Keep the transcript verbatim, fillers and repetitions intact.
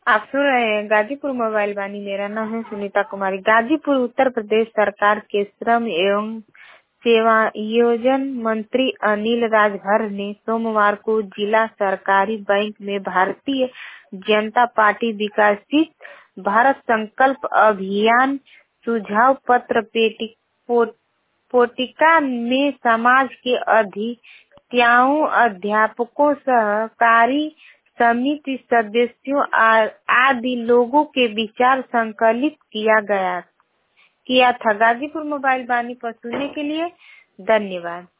आप सुन रहे हैं गाजीपुर मोबाइल वाणी। मेरा नाम है सुनीता कुमारी। गाजीपुर उत्तर प्रदेश सरकार के श्रम एवं सेवायोजन मंत्री अनिल राजभर ने सोमवार को जिला सरकारी बैंक में भारतीय जनता पार्टी विकसित भारत संकल्प अभियान सुझाव पत्र पेटी पो, पोटिका में समाज के अधिकारियों, अध्यापकों, सहकारी समिति सदस्यों आदि लोगों के विचार संकलित किया गया किया था। गाजीपुर मोबाइल वाणी पर सुनने के लिए धन्यवाद।